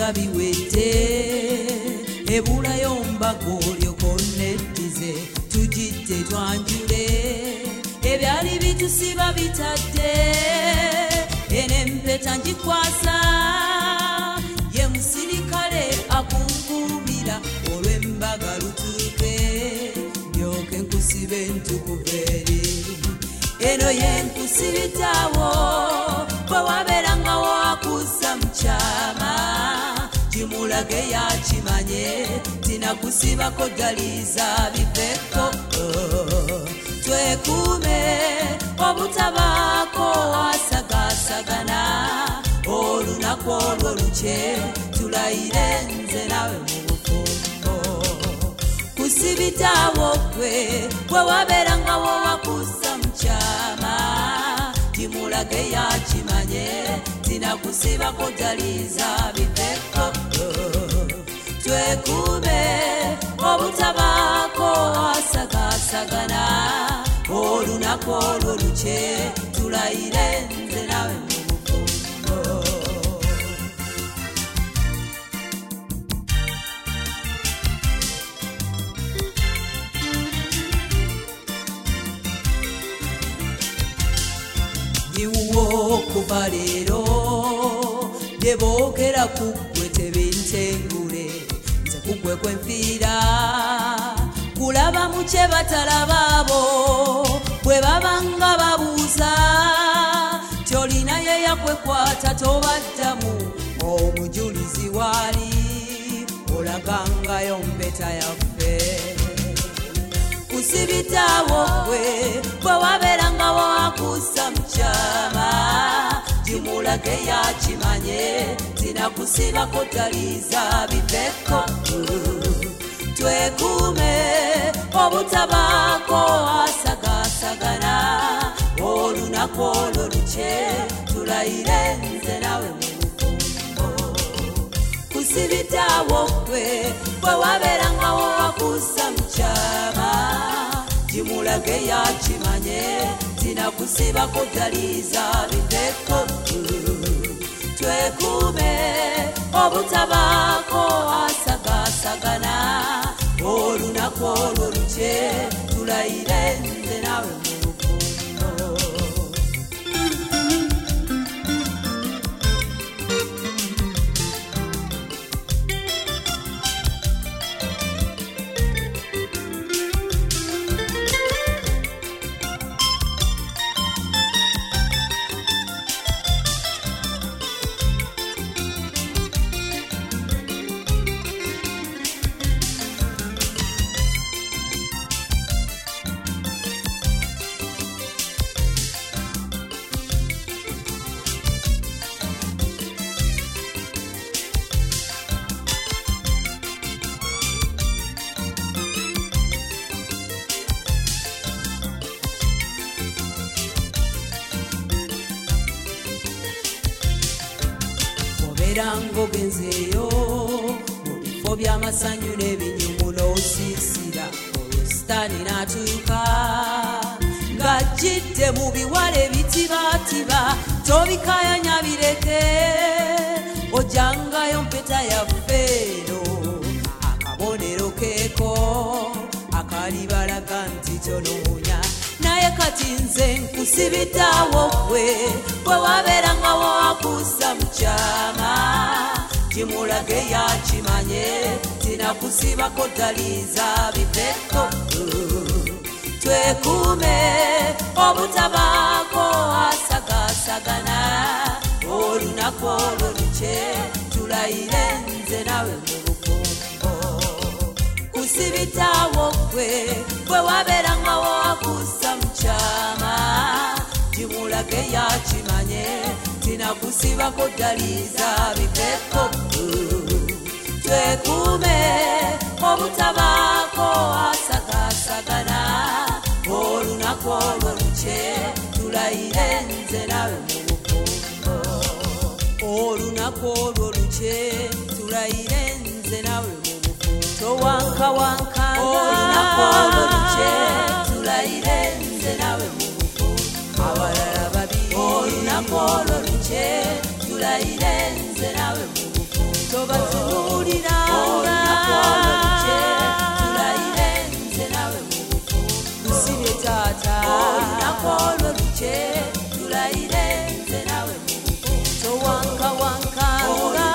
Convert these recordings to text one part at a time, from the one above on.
nga biwedde ebulayo mbago lyokonneddize tujidde twanjule ebyali bitusiba bitadde enempeta njikwasa ye musirikale akunkumira olw'embaga lutuuke ndyoke nkusibe ntukuveri eno yenkusibitawo bwe wabeeranga wakusa mukyama gimulage yakimanye tinakusibako ddaliza biveko twekuume obutabaako asagasagana olunaku olwo luce tulayire nze nawe mu bufumbo kusibitawo kwe bwe wabeeranga wakusa mukyama gimulage yakimanye tinakusibako ddaliza biveko twekuume obutabaako asagasagana olunaku olwo luce tulayire nze nawe mu bufumbo niwo kuva leero byeboogera kuggwe tebintengule nze kuggwe kwenfiira kulaba mu kye batalabaabo bwe babanga babuuza tyolina ye yakwekwata tobaddamu omujulizi waali olagangayo mpeta yaffe kusibitawo kwe bwe wabeeranga wakusa mukyama gimulage yakimanye tinakusibako ddaliza biveko twekuume obutabaako asagasagana olunaku olwo luce tulayire nze nawe mu bufumbo kusibitawo kwe bwe wabeeranga wakusa mukyama gimulage yakimanye tinakusibako ddaliza biveko twekuume obutabaako asagasagana olunaku olwo luce tulayire nze nawe mu bufumbo obeeranga ogenzeeyo mu bifo by'amasanyu n'ebinyumu n'osiisira olwositaani n'atuuka ng'ajjidde mu biwala ebitibatiba tobikayanya bireke ojjangayo mpeta yaffe eno akabonero keeko akalibalaga nti tonoonya naye kati nze nkusibitawo kwe bwe wabeeranga wakusa mukyama gimulage yakimanye tinakusibako ddaliza biveko twekuume obutabaako asagasagana olunaku olwo luce tulayire nze nawe mu bufumbo kusibitawo kwe bwe wabeeranga wakusa mukyama gimulage yakimanye tinakusibako ddaliza biveko twekuume obutabaako asagasagana olunaku olwo luce tulayire nze nawe mu bufumbo olunaku olwo luce tulayire nze nawe mu bufumbo towankawankanga olunaku olwo luce tulayire nze nawe mu bufumbo abalala babiri olunaku olwo luce tulayire nze nawe mu bufumbo tobatunuliranga tulayire nze nawe mu bufumbo lusibye taata olunaku olwo lukye tulayire nze nawe mu bufumbo towankawankanga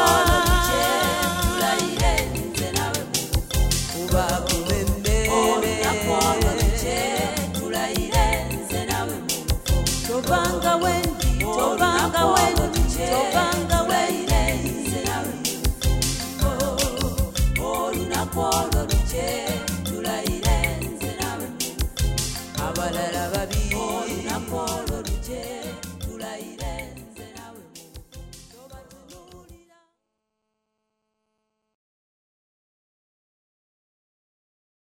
tulayire nze nawe mu bufumbo kuba kubemmere olunaku olwo lukye tulayire nze nawe mu bufumbo tobanga wendi tobanga wendi tobanga wendi nze nawe mu bufumbo olunaku olwo lukye tulayire nze nawe mu bufumbo abalala babiri olunaku olwo lukye